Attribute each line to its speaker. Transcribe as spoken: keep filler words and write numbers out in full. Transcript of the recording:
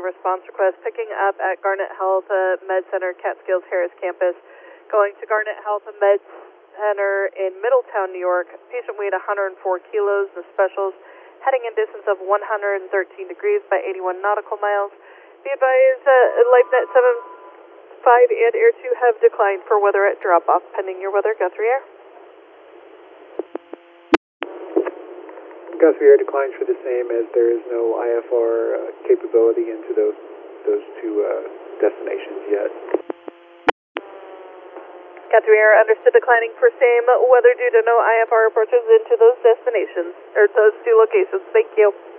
Speaker 1: response request picking up at Garnet Health uh, Med Center, Catskills Harris Campus, going to Garnet Health Med Center in Middletown, New York. Patient weight one hundred four kilos, the specials, heading in distance of one hundred thirteen degrees by eighty-one nautical miles. Be advised, uh, LifeNet seven five and Air two have declined for weather at drop-off, pending your weather. Guthrie Air.
Speaker 2: Guthrie Air declines for the same, as there is no I F R uh, capability into those those two uh, destinations yet.
Speaker 1: Guthrie Air understood, declining for same weather due to no I F R approaches into those destinations, or those two locations. Thank you.